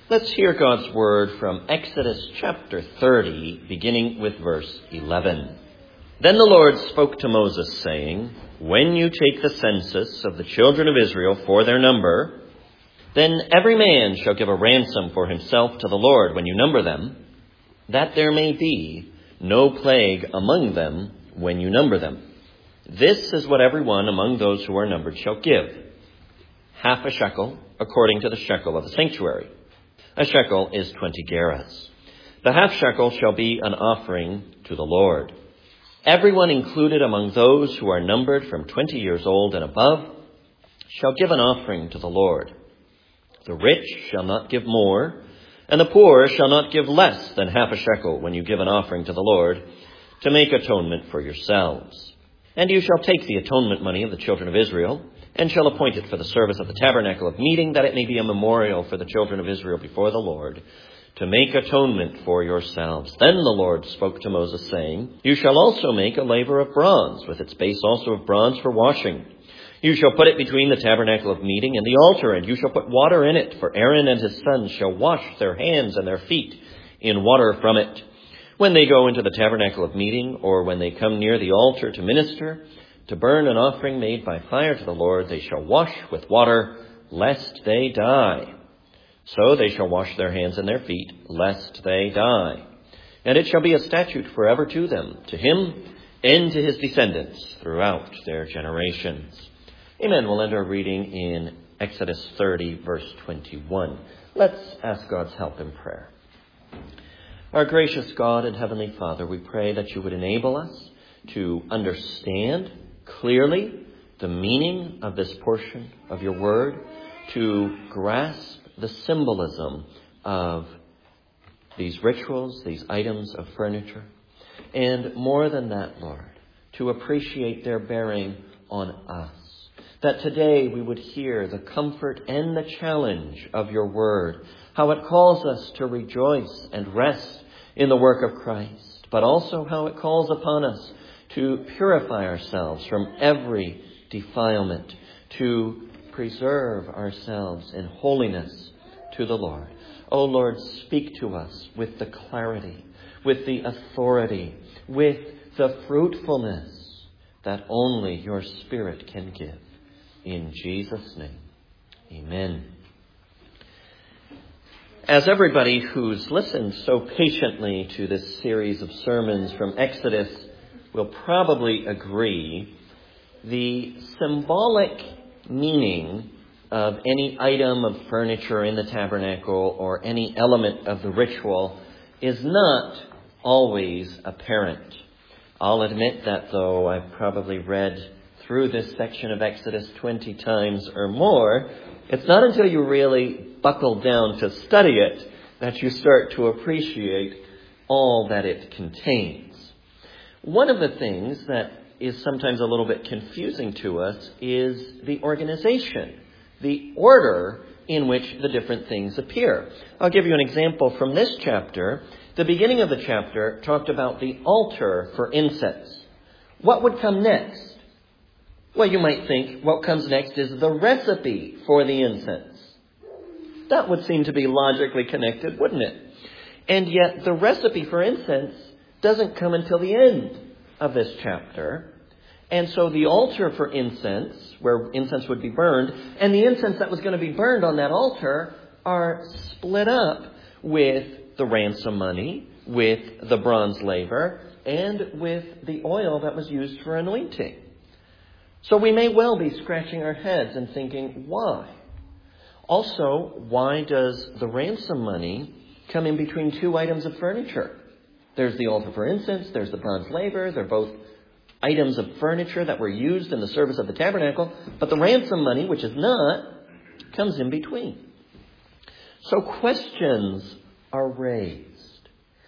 Let's hear God's word from Exodus chapter 30, beginning with verse 11. Then the Lord spoke to Moses, saying, When you take the census of the children of Israel for their number, then every man shall give a ransom for himself to the Lord when you number them, that there may be no plague among them when you number them. This is what every one among those who are numbered shall give: half a shekel, according to the shekel of the sanctuary. A shekel is 20 gerahs. The half shekel shall be an offering to the Lord. Everyone included among those who are numbered from 20 years old and above shall give an offering to the Lord. The rich shall not give more, and the poor shall not give less than half a shekel when you give an offering to the Lord, to make atonement for yourselves. And you shall take the atonement money of the children of Israel, and shall appoint it for the service of the tabernacle of meeting, that it may be a memorial for the children of Israel before the Lord, to make atonement for yourselves. Then the Lord spoke to Moses, saying, You shall also make a laver of bronze, with its base also of bronze for washing. You shall put it between the tabernacle of meeting and the altar, and you shall put water in it, for Aaron and his sons shall wash their hands and their feet in water from it. When they go into the tabernacle of meeting, or when they come near the altar to minister, to burn an offering made by fire to the Lord, they shall wash with water, lest they die. So they shall wash their hands and their feet, lest they die. And it shall be a statute forever to them, to him and to his descendants throughout their generations. Amen. We'll end our reading in Exodus 30, verse 21. Let's ask God's help in prayer. Our gracious God and Heavenly Father, we pray that you would enable us to understand clearly the meaning of this portion of your word, to grasp the symbolism of these rituals, these items of furniture, and more than that, Lord, to appreciate their bearing on us. That today we would hear the comfort and the challenge of your word, how it calls us to rejoice and rest in the work of Christ, but also how it calls upon us to purify ourselves from every defilement, to preserve ourselves in holiness to the Lord. O Lord, speak to us with the clarity, with the authority, with the fruitfulness that only your Spirit can give. In Jesus' name, amen. As everybody who's listened so patiently to this series of sermons from Exodus will probably agree, the symbolic meaning of any item of furniture in the tabernacle or any element of the ritual is not always apparent. I'll admit that though I've probably read through this section of Exodus 20 times or more, it's not until you really buckle down to study it that you start to appreciate all that it contains. One of the things that is sometimes a little bit confusing to us is the organization, the order in which the different things appear. I'll give you an example from this chapter. The beginning of the chapter talked about the altar for incense. What would come next? Well, you might think what comes next is the recipe for the incense. That would seem to be logically connected, wouldn't it? And yet the recipe for incense doesn't come until the end of this chapter. And so the altar for incense, where incense would be burned, and the incense that was going to be burned on that altar are split up with the ransom money, with the bronze laver, and with the oil that was used for anointing. So we may well be scratching our heads and thinking, why? Also, why does the ransom money come in between two items of furniture? There's the altar for incense, there's the bronze laver. They're both items of furniture that were used in the service of the tabernacle. But the ransom money, which is not, comes in between. So questions are raised.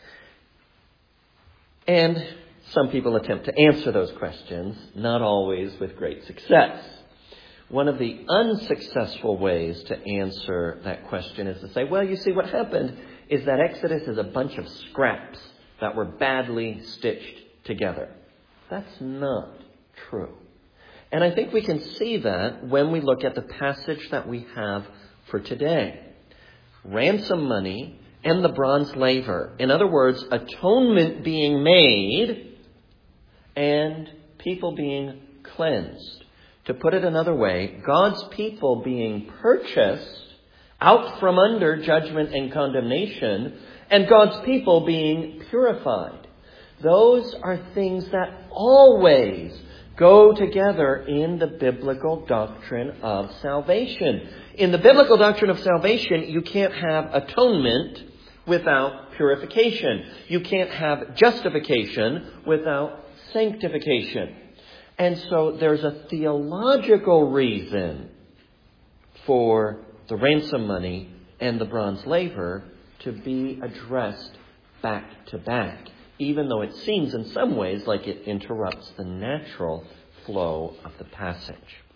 And some people attempt to answer those questions, not always with great success. One of the unsuccessful ways to answer that question is to say, well, you see, what happened is that Exodus is a bunch of scraps that were badly stitched together. That's not true. And I think we can see that when we look at the passage that we have for today. ransom money and the bronze laver. In other words, atonement being made and people being cleansed. To put it another way, God's people being purchased out from under judgment and condemnation, and God's people being purified. Those are things that always go together in the biblical doctrine of salvation. In the biblical doctrine of salvation, you can't have atonement without purification. You can't have justification without sanctification. And so there's a theological reason for the ransom money and the bronze laver to be addressed back to back, even though it seems in some ways like it interrupts the natural flow of the passage.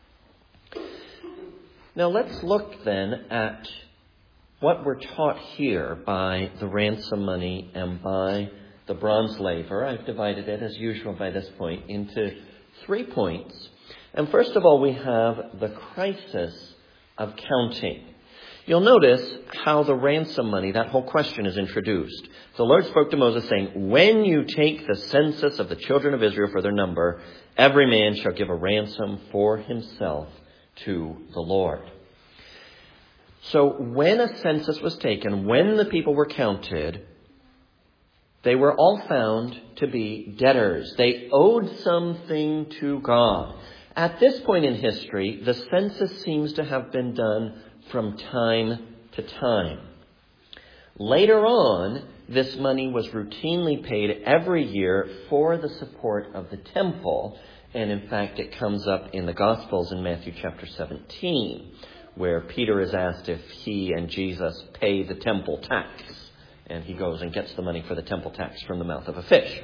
Now let's look then at what we're taught here by the ransom money and by the bronze laver. I've divided it, as usual by this point, into 3 points. And first of all, we have the crisis of counting. You'll notice how the ransom money, that whole question, is introduced. The Lord spoke to Moses saying, when you take the census of the children of Israel for their number, every man shall give a ransom for himself to the Lord. So when a census was taken, when the people were counted, they were all found to be debtors. They owed something to God. At this point in history, the census seems to have been done from time to time. Later on, this money was routinely paid every year for the support of the temple. And in fact, it comes up in the Gospels in Matthew chapter 17, where Peter is asked if he and Jesus pay the temple tax. And he goes and gets the money for the temple tax from the mouth of a fish.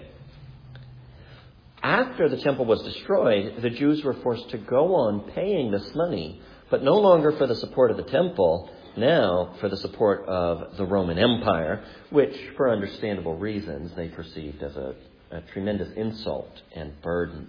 After the temple was destroyed, the Jews were forced to go on paying this money, but no longer for the support of the temple, now for the support of the Roman Empire, which, for understandable reasons, they perceived as a tremendous insult and burden.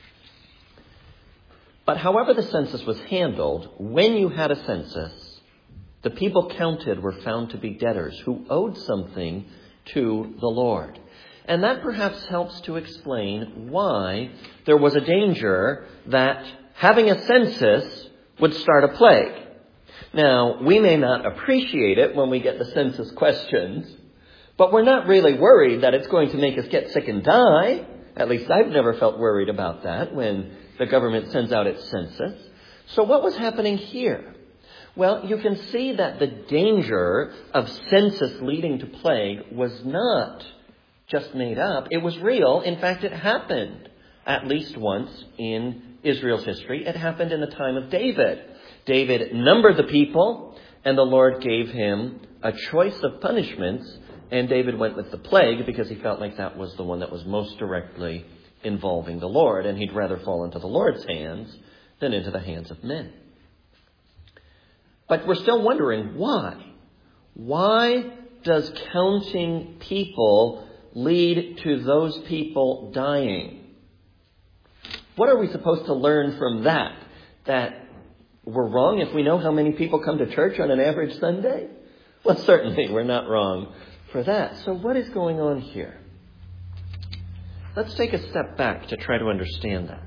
But however the census was handled, when you had a census, the people counted were found to be debtors who owed something to the Lord. And that perhaps helps to explain why there was a danger that having a census would start a plague. Now, we may not appreciate it when we get the census questions, but we're not really worried that it's going to make us get sick and die. At least I've never felt worried about that when the government sends out its census. So what was happening here? Well, you can see that the danger of census leading to plague was not just made up. It was real. In fact, it happened at least once in Israel's history. It happened in the time of David. David numbered the people, and the Lord gave him a choice of punishments, and David went with the plague because he felt like that was the one that was most directly involving the Lord, and he'd rather fall into the Lord's hands than into the hands of men. But we're still wondering why. Why does counting people lead to those people dying? What are we supposed to learn from that? That we're wrong if we know how many people come to church on an average Sunday? Well, certainly we're not wrong for that. So what is going on here? Let's take a step back to try to understand that.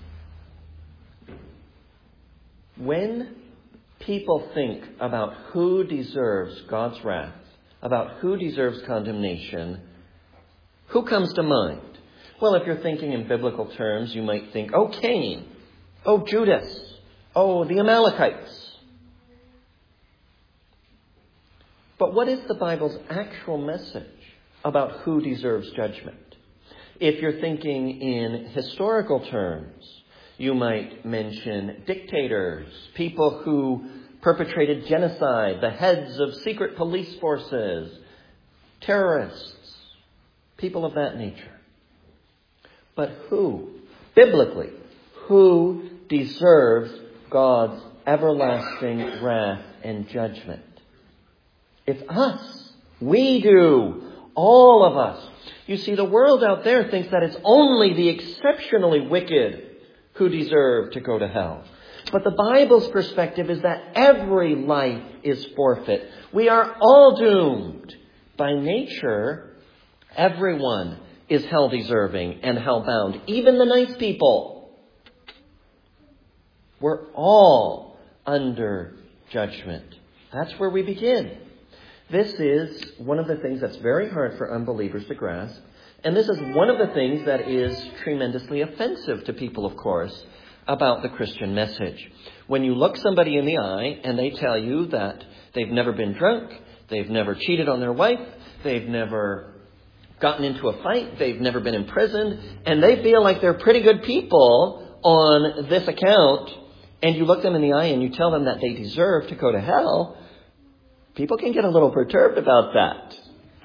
When people think about who deserves God's wrath, about who deserves condemnation, who comes to mind? Well, if you're thinking in biblical terms, you might think, oh, Cain, oh, Judas, oh, the Amalekites. But what is the Bible's actual message about who deserves judgment? If you're thinking in historical terms, you might mention dictators, people who perpetrated genocide, the heads of secret police forces, terrorists, people of that nature. But who, biblically, who deserves God's everlasting wrath and judgment? It's us. We do. All of us. You see, the world out there thinks that it's only the exceptionally wicked who deserve to go to hell. But the Bible's perspective is that every life is forfeit. We are all doomed. By nature, everyone is hell-deserving and hell-bound. Even the nice people. We're all under judgment. That's where we begin. This is one of the things that's very hard for unbelievers to grasp. And this is one of the things that is tremendously offensive to people, of course, about the Christian message. When you look somebody in the eye and they tell you that they've never been drunk, they've never cheated on their wife, they've never gotten into a fight, they've never been imprisoned, and they feel like they're pretty good people on this account, and you look them in the eye and you tell them that they deserve to go to hell, people can get a little perturbed about that.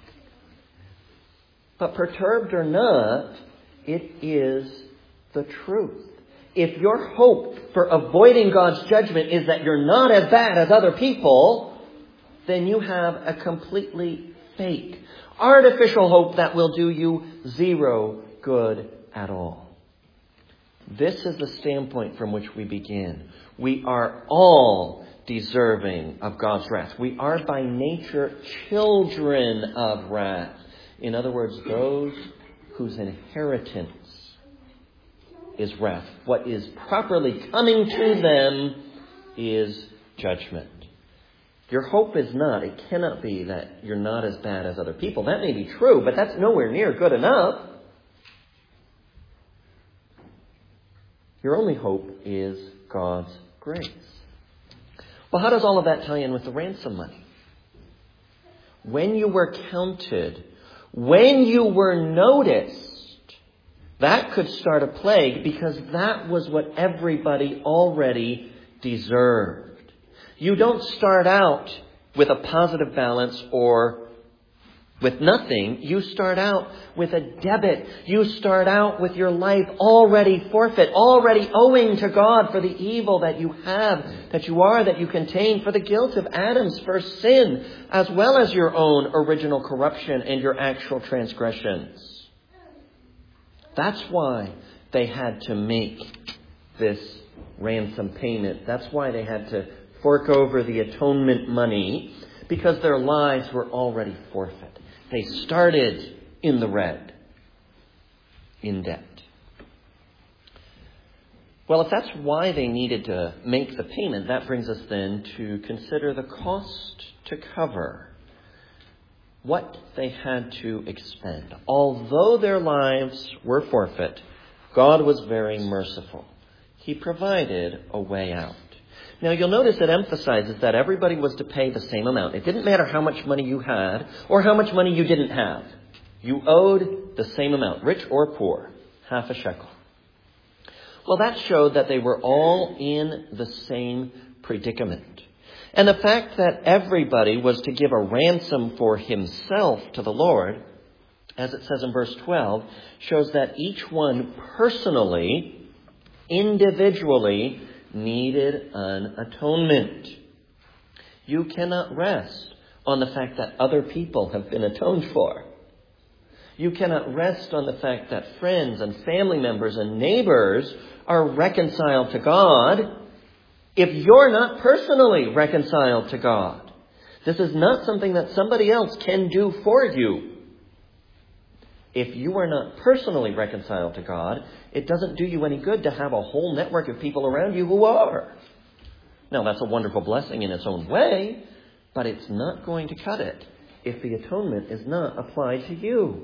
But perturbed or not, it is the truth. If your hope for avoiding God's judgment is that you're not as bad as other people, then you have a completely fake, artificial hope that will do you zero good at all. This is the standpoint from which we begin. We are all deserving of God's wrath. We are by nature children of wrath. In other words, those whose inheritance is wrath. What is properly coming to them is judgment. Your hope is not, it cannot be that you're not as bad as other people. That may be true, but that's nowhere near good enough. Your only hope is God's grace. Well, how does all of that tie in with the ransom money? When you were counted, when you were noticed, that could start a plague because that was what everybody already deserved. You don't start out with a positive balance or with nothing. You start out with a debit. You start out with your life already forfeit, already owing to God for the evil that you have, that you are, that you contain, for the guilt of Adam's first sin, as well as your own original corruption and your actual transgressions. That's why they had to make this ransom payment. That's why they had to fork over the atonement money, because their lives were already forfeit. They started in the red, in debt. Well, if that's why they needed to make the payment, that brings us then to consider the cost to cover what they had to expend. Although their lives were forfeit, God was very merciful. He provided a way out. Now, you'll notice it emphasizes that everybody was to pay the same amount. It didn't matter how much money you had or how much money you didn't have. You owed the same amount, rich or poor, half a shekel. Well, that showed that they were all in the same predicament. And the fact that everybody was to give a ransom for himself to the Lord, as it says in verse 12, shows that each one personally, individually, needed an atonement. You cannot rest on the fact that other people have been atoned for. You cannot rest on the fact that friends and family members and neighbors are reconciled to God if you're not personally reconciled to God. This is not something that somebody else can do for you. If you are not personally reconciled to God, it doesn't do you any good to have a whole network of people around you who are. Now, that's a wonderful blessing in its own way, but it's not going to cut it if the atonement is not applied to you.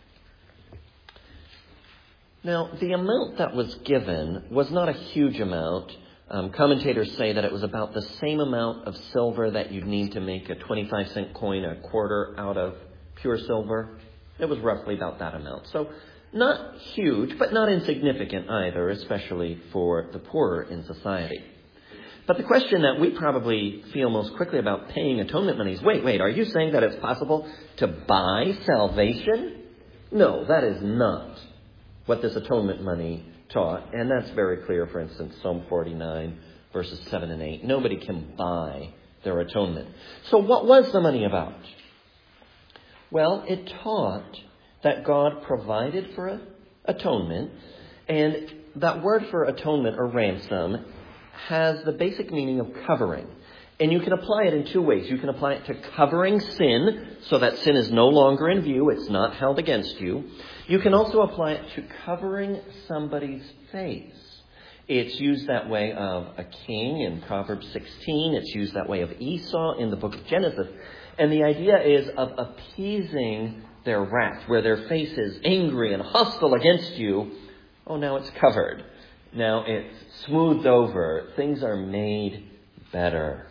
Now, the amount that was given was not a huge amount. Commentators say that it was about the same amount of silver that you'd need to make a 25-cent coin, a quarter out of pure silver. It was roughly about that amount. So not huge, but not insignificant either, especially for the poorer in society. But the question that we probably feel most quickly about paying atonement money is, wait, are you saying that it's possible to buy salvation? No, that is not what this atonement money taught. And that's very clear, for instance, Psalm 49, verses 7 and 8. Nobody can buy their atonement. So what was the money about? Well, it taught that God provided for atonement, and that word for atonement or ransom has the basic meaning of covering. And you can apply it in two ways. You can apply it to covering sin, so that sin is no longer in view. It's not held against you. You can also apply it to covering somebody's face. It's used that way of a king in Proverbs 16. It's used that way of Esau in the book of Genesis. And the idea is of appeasing their wrath, where their face is angry and hostile against you. Oh, now it's covered. Now it's smoothed over. Things are made better.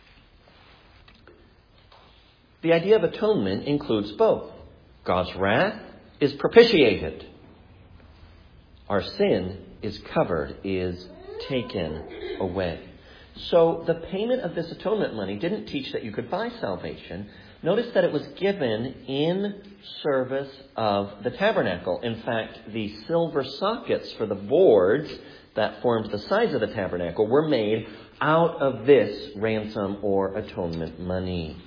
The idea of atonement includes both. God's wrath is propitiated. Our sin is covered, is taken away. So the payment of this atonement money didn't teach that you could buy salvation. Notice that it was given in service of the tabernacle. In fact, the silver sockets for the boards that formed the sides of the tabernacle were made out of this ransom or atonement money.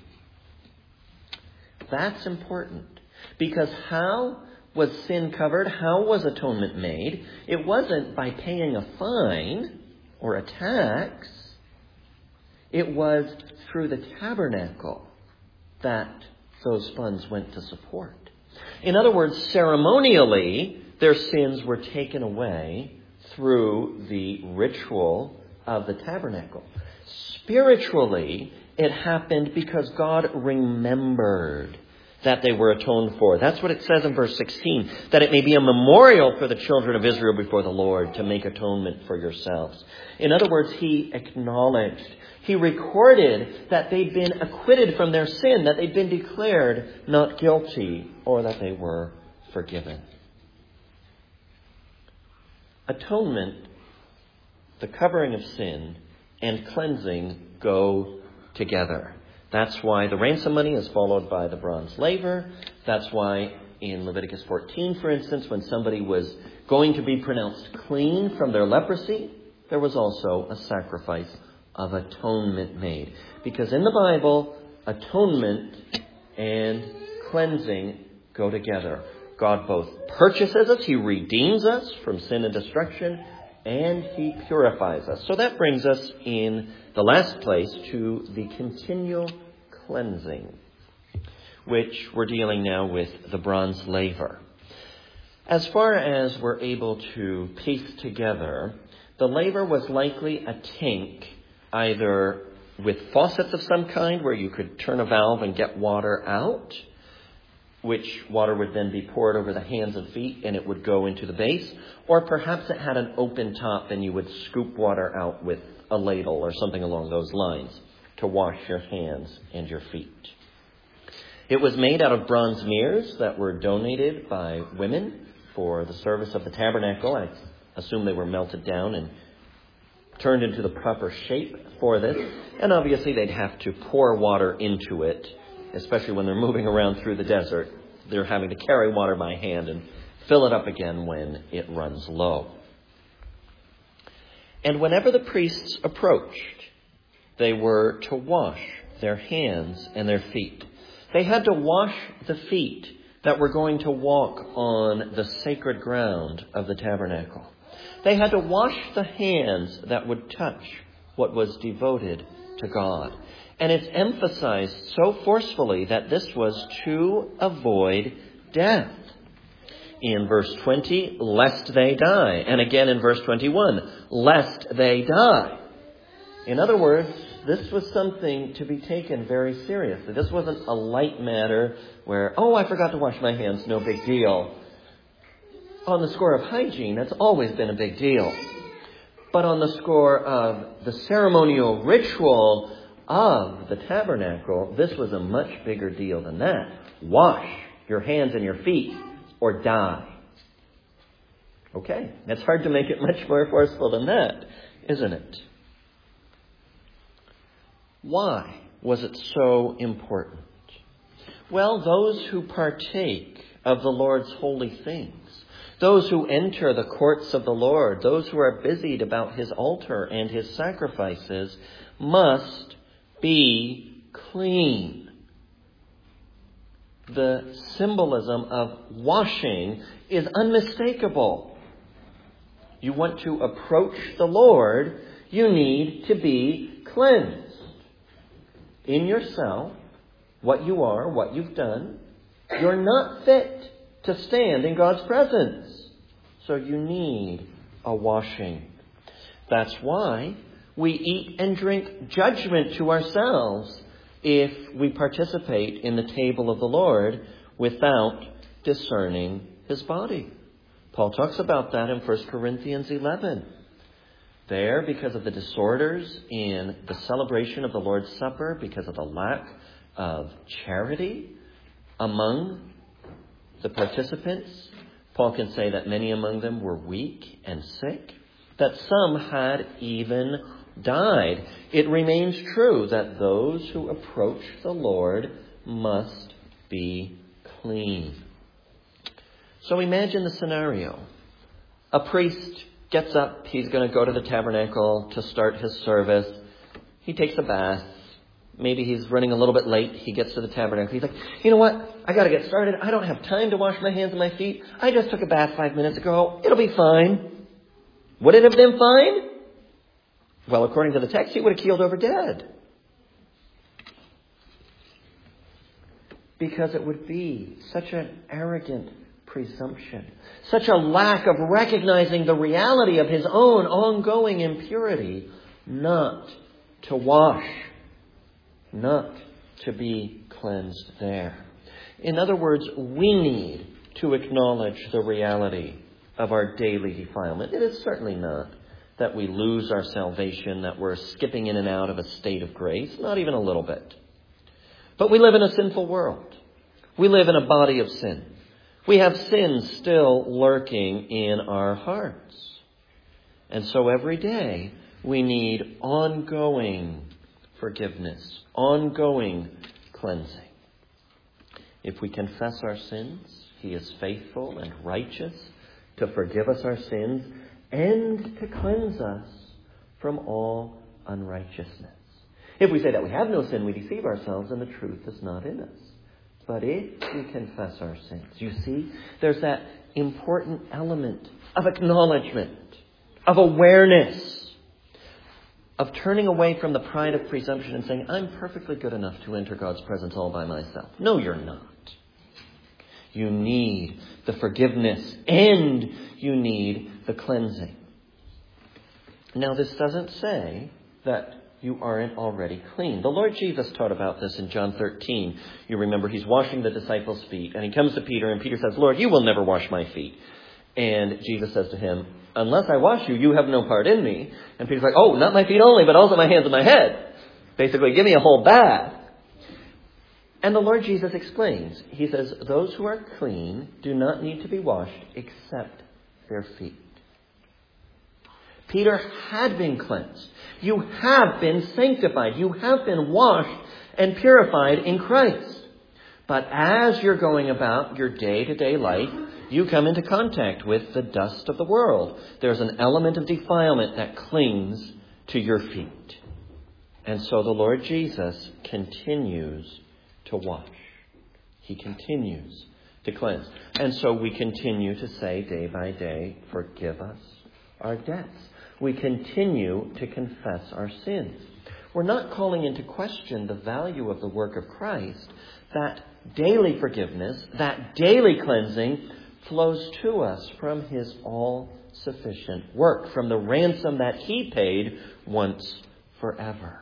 That's important, because how was sin covered? How was atonement made? It wasn't by paying a fine or a tax. It was through the tabernacle that those funds went to support. In other words, ceremonially, their sins were taken away through the ritual of the tabernacle. Spiritually, it happened because God remembered that they were atoned for. That's what it says in verse 16, that it may be a memorial for the children of Israel before the Lord to make atonement for yourselves. In other words, he acknowledged, he recorded that they'd been acquitted from their sin, that they'd been declared not guilty, or that they were forgiven. Atonement, the covering of sin, and cleansing go together. That's why the ransom money is followed by the bronze laver. That's why in Leviticus 14, for instance, when somebody was going to be pronounced clean from their leprosy, there was also a sacrifice of atonement made. Because in the Bible, atonement and cleansing go together. God both purchases us, he redeems us from sin and destruction, and he purifies us. So that brings us in the last place to the continual cleansing, which we're dealing now with the bronze laver. As far as we're able to piece together, the laver was likely a tank, either with faucets of some kind where you could turn a valve and get water out, which water would then be poured over the hands and feet and it would go into the base. Or perhaps it had an open top and you would scoop water out with a ladle or something along those lines to wash your hands and your feet. It was made out of bronze mirrors that were donated by women for the service of the tabernacle. I assume they were melted down and turned into the proper shape for this. And obviously they'd have to pour water into it, especially when they're moving around through the desert. They're having to carry water by hand and fill it up again when it runs low. And whenever the priests approached, they were to wash their hands and their feet. They had to wash the feet that were going to walk on the sacred ground of the tabernacle. They had to wash the hands that would touch what was devoted to God. And it's emphasized so forcefully that this was to avoid death. In verse 20, lest they die. And again in verse 21, lest they die. In other words, this was something to be taken very seriously. This wasn't a light matter where, oh, I forgot to wash my hands, no big deal. On the score of hygiene, that's always been a big deal. But on the score of the ceremonial ritual of the tabernacle, this was a much bigger deal than that. Wash your hands and your feet or die. Okay, that's hard to make it much more forceful than that, isn't it? Why was it so important? Well, those who partake of the Lord's holy things, those who enter the courts of the Lord, those who are busied about his altar and his sacrifices, must be clean. The symbolism of washing is unmistakable. You want to approach the Lord, You need to be cleansed. In yourself, what you are, what you've done, you're not fit to stand in God's presence. So you need a washing. That's why we eat and drink judgment to ourselves if we participate in the table of the Lord without discerning his body. Paul talks about that in 1 Corinthians 11. There, because of the disorders in the celebration of the Lord's Supper, because of the lack of charity among the participants, Paul can say that many among them were weak and sick, that some had even died. It remains true that those who approach the Lord must be clean. So imagine the scenario. A priest gets up, he's going to go to the tabernacle to start his service. He takes a bath. Maybe he's running a little bit late. He gets to the tabernacle. He's like, you know what? I got to get started. I don't have time to wash my hands and my feet. I just took a bath 5 minutes ago. It'll be fine. Would it have been fine? Well, according to the text, he would have keeled over dead. Because it would be such an arrogant presumption, such a lack of recognizing the reality of his own ongoing impurity, not to wash, not to be cleansed there. In other words, we need to acknowledge the reality of our daily defilement. It is certainly not that we lose our salvation, that we're skipping in and out of a state of grace, not even a little bit. But we live in a sinful world. We live in a body of sin. We have sin still lurking in our hearts. And so every day we need ongoing forgiveness, ongoing cleansing. If we confess our sins, he is faithful and righteous to forgive us our sins and to cleanse us from all unrighteousness. If we say that we have no sin, we deceive ourselves and the truth is not in us. But if we confess our sins, you see, there's that important element of acknowledgement, of awareness, of turning away from the pride of presumption and saying, I'm perfectly good enough to enter God's presence all by myself. No, you're not. You need the forgiveness and you need the cleansing. Now, this doesn't say that you aren't already clean. The Lord Jesus taught about this in John 13. You remember he's washing the disciples' feet, and he comes to Peter, and Peter says, Lord, you will never wash my feet. And Jesus says to him, unless I wash you, you have no part in me. And Peter's like, oh, not my feet only, but also my hands and my head. Basically, give me a whole bath. And the Lord Jesus explains. He says, those who are clean do not need to be washed except their feet. Peter had been cleansed. You have been sanctified. You have been washed and purified in Christ. But as you're going about your day-to-day life, you come into contact with the dust of the world. There's an element of defilement that clings to your feet. And so the Lord Jesus continues to wash. He continues to cleanse. And so we continue to say day by day, forgive us our debts. We continue to confess our sins. We're not calling into question the value of the work of Christ. That daily forgiveness, that daily cleansing flows to us from his all-sufficient work, from the ransom that he paid once forever.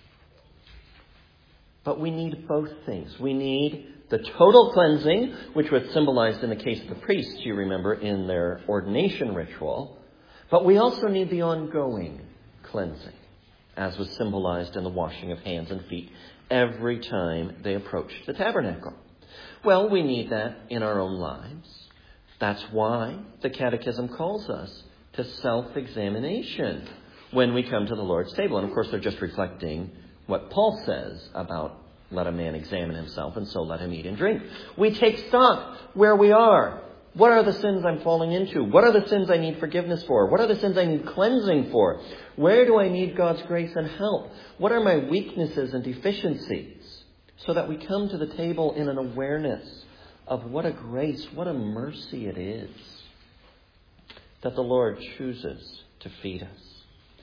But we need both things. We need the total cleansing, which was symbolized in the case of the priests, you remember, in their ordination ritual. But we also need the ongoing cleansing, as was symbolized in the washing of hands and feet every time they approached the tabernacle. Well, we need that in our own lives. That's why the Catechism calls us to self-examination when we come to the Lord's table. And of course, they're just reflecting what Paul says about let a man examine himself and so let him eat and drink. We take stock where we are. What are the sins I'm falling into? What are the sins I need forgiveness for? What are the sins I need cleansing for? Where do I need God's grace and help? What are my weaknesses and deficiencies? So that we come to the table in an awareness of what a grace, what a mercy it is that the Lord chooses to feed us.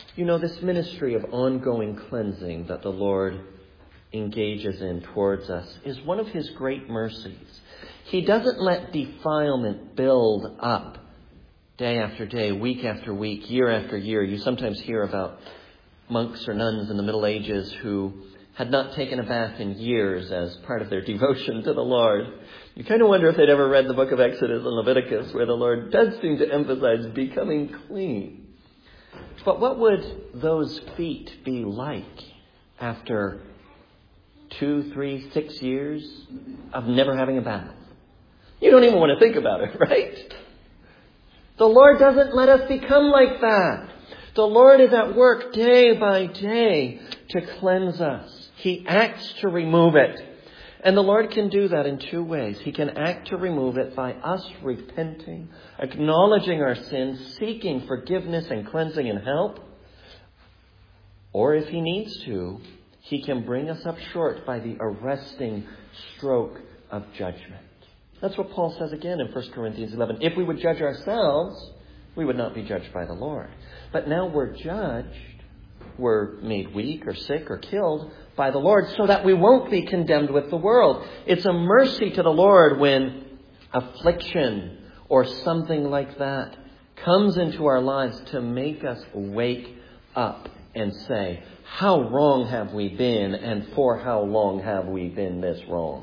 You know, this ministry of ongoing cleansing that the Lord engages in towards us is one of his great mercies. He doesn't let defilement build up day after day, week after week, year after year. You sometimes hear about monks or nuns in the Middle Ages who had not taken a bath in years as part of their devotion to the Lord. You kind of wonder if they'd ever read the book of Exodus and Leviticus, where the Lord does seem to emphasize becoming clean. But what would those feet be like after 2, 3, 6 years of never having a bath? You don't even want to think about it, right? The Lord doesn't let us become like that. The Lord is at work day by day to cleanse us. He acts to remove it. And the Lord can do that in 2 ways. He can act to remove it by us repenting, acknowledging our sins, seeking forgiveness and cleansing and help. Or if he needs to, he can bring us up short by the arresting stroke of judgment. That's what Paul says again in 1 Corinthians 11. If we would judge ourselves, we would not be judged by the Lord. But now we're judged, we're made weak or sick or killed by the Lord so that we won't be condemned with the world. It's a mercy to the Lord when affliction or something like that comes into our lives to make us wake up and say, how wrong have we been, and for how long have we been this wrong?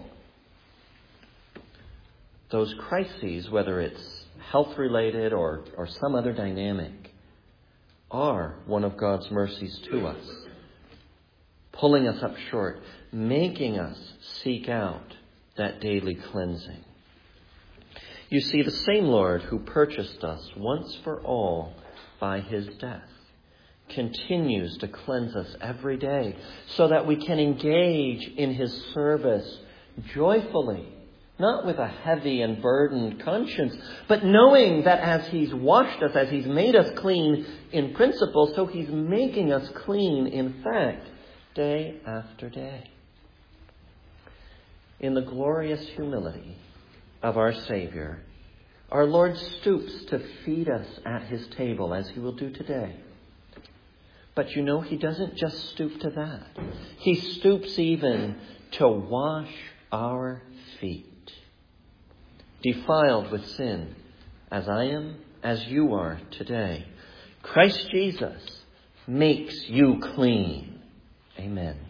Those crises, whether it's health-related or some other dynamic, are one of God's mercies to us, pulling us up short, making us seek out that daily cleansing. You see, the same Lord who purchased us once for all by his death continues to cleanse us every day so that we can engage in his service joyfully, not with a heavy and burdened conscience, but knowing that as he's washed us, as he's made us clean in principle, so he's making us clean in fact, day after day. In the glorious humility of our Savior, our Lord stoops to feed us at his table, as he will do today. But you know, he doesn't just stoop to that. He stoops even to wash our feet. Defiled with sin, as I am, as you are today, Christ Jesus makes you clean. Amen.